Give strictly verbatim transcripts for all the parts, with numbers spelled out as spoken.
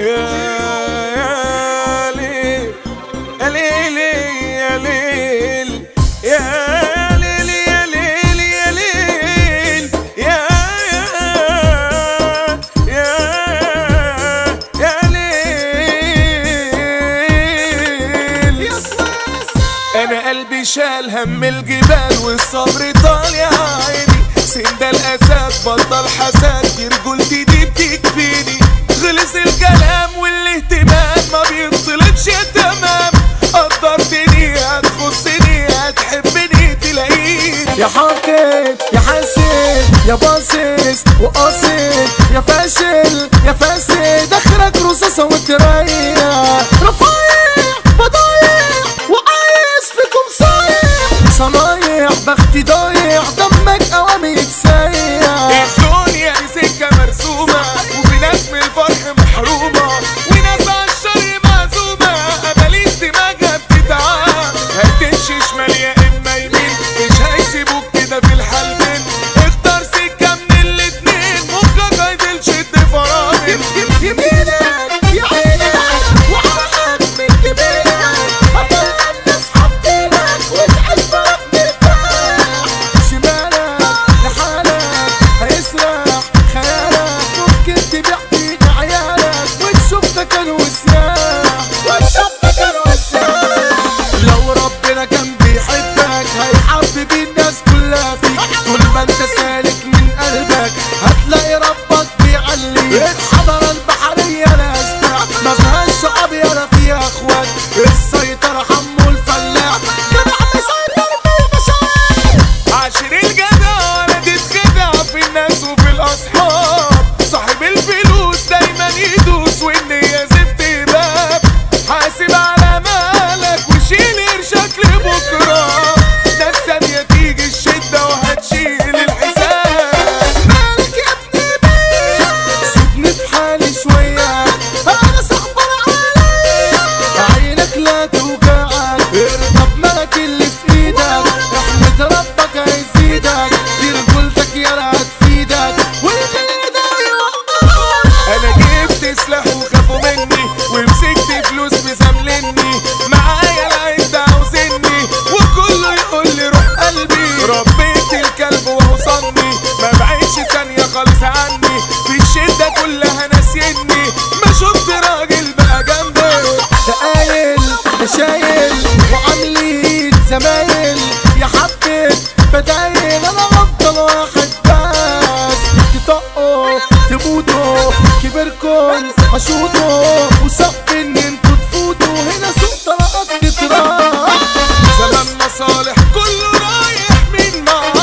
يا ليل يا ليل يا ليل يا ليل يا ليل يا ليل يا يا يا ليل. انا قلبي شال هم الجبال والصبر طال يا عيني، سند الاسد بطل حسد، دي رجولتي دي بتكفيني. خلص الكلام والاهتمام ما بيطلبش تمام، قدرتني هتخصني هتحبني تلاقيني. يا حاطط يا حاسد يا باصص وقاصد يا فاشل يا فاسد، اخرك رصاصة وتريح. رفايع بضايع وعايز فيكم صايع، صنايع بختي ضايع دمك اوامي يتسيح. الدنيا دي سكة مرسومة وفي ناس من الفرح محرومة، وناس عالشر معزومة قباليس دماغها بتتعب. هتمشي شمال يا اما يمين، مش هيسيبوك كده في الحالتين. اختار سكة من الاتنين، مخك هيدلشد فرامل. يمينك يا عينك وعقلك من جبينك، هتلقى تسحب ايدك وتعيش فرق مرتاح. شمالك لحالك هيسرح خيالك، ممكن تبيع فيك عيالك وتشوف تكن وسياح وتشوف تكن وسياح. لو ربنا كان بيحبك هيحبب الناس كلها فيك، طول ما انت سالك من قلبك هتلاقي ربك بيعليك. الحضارة البحرية لازمة ما فيهاش شعب يلا فيها اخوات، السيطرة حمو الفلاح جدع مسيطر بالبشر. عاشر الجدع ولا تتخدع في الناس وفي الاصحاب، صاحب الفلوس دايما يدوس والنية زفت باب. حاسب على مالك وشيل قرشك لبكره، ناس ثانية تيجي الشدة وهتشيل الحساب. مالك يا ابني بيا سيبني في حالي شوية، انا صعبان عليا عينك لا توجعك. ارضى بملك اللي في ايدك، احمد ربك هيزيدك، دي رجولتك يالا هتفيدك والغير ده يوقعك. انا جبت سلاح وخافوا مني ومسكت فلوس مزاملني، معايا العيب ده عاوزني وكله يقول لي روح قلبي. ربيت الكلب وهوصلني ما بعيش ثانية خالص عني، في الشدة كلها ناسيني ما شفت راجل بقى جنبي. ده قايل ده شايل وعاملين زمايل، يا حبة بدايل انا افضل واحد بس. تطقوا تموتوا كبركم اشوطوا وصف ان انتوا تفوتوا، هنا سوق طلقات تتراح. زمان مصالح كله رايح من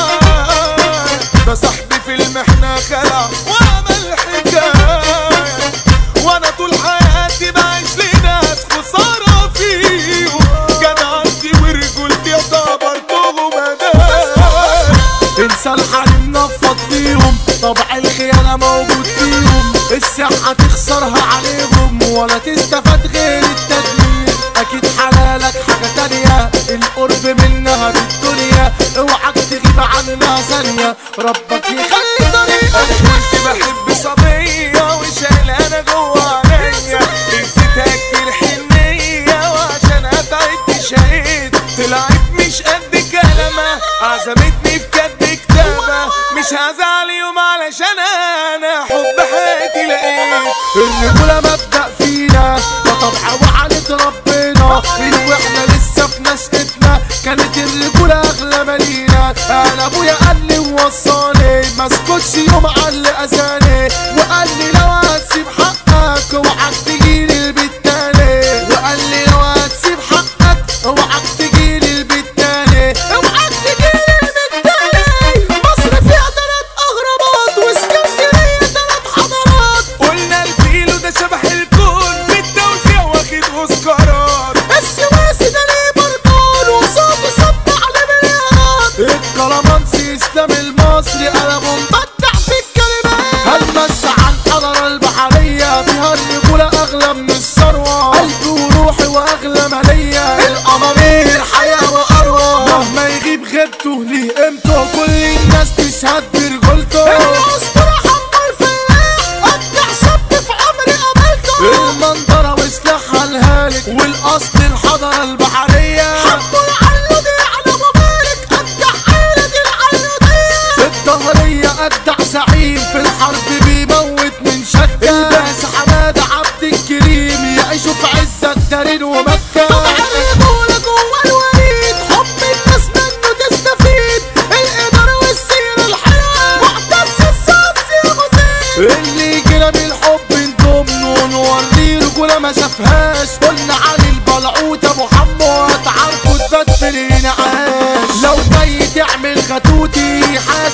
معاه، ده صاحبي في المحنة خلع وعمل حكاية، وانا طول حياتي بعيش لناس خسارة فيهم. جدعنتي ورجولتي اعتبرتهم أداة. انسى الحريم نفض فيهم، طبع الخيانة موجود فيهم، الصحة تخسرها عليهم ولا تستفاد غير التدمير. اكيد حلالك حاجة تانية القرب منها بالدنيا، اوعك تغيب عنها ثانية ربك يخلي طريقك. انا كنت بحب صبية وشايل انا جوا عينيا، نسيتها كتير حنية وعشان قطعت شهيد. طلعت مش قد كلامها عزمتني في كتب كتابة، مش هزعل يوم علشان انا حب حياتي لقيت. الرجولة مبدأ فينا ده طبع وعلة ربنا، من واحنا لسه في نشأتنا كانت الرجولة اغلى مالينا. انا ابويا قال لي ووصاني مسكتش يوم على اذاني، وقال لي لو هتسيب حقك اوعك تجيلي البيت تاني، وقال لي لو هتسيب حقك اوعك تجيلي البيت تاني، اوعك تجيلي البيت تاني. مصر فيها تلات اهرامات واسكندرية تلات حضارات، قلنا الفيلو ده شبح الكون في التوزيع واخد اوسكارات. السواسي ده ليه برطان وصوته سمع لمليارات، الكلامانسي اسلام المصري قلبه مبدع في الكلمات. هنمس عن الحضارة البحرية فيها الرجولة اغلى من الثروة، قلبي وروحي واغلى مالية، الامامير حياة واروى. مهما يغيب غيبته ليه قيمته، كل الناس تشهد برجولته. الاسطورة حمو الفلاح ابدع شاب في عمري قابلته. الحرب بيموت من شكة. الباس حمادة عبد الكريم يعيشوا في عزة دارين ومكة. طبعا الرجولة جوه الوريد حب الناس منه تستفيد. الإدارة والسيرة الحلوة معتز الصف يا غزير. اللي يجينا بالحب نضمنه نوريه رجولة ما شافهاش. قلنا علي البلعوت ابو حمو هتعرفوا تبات في الانعاش. لو جاي تعمل خاتوتي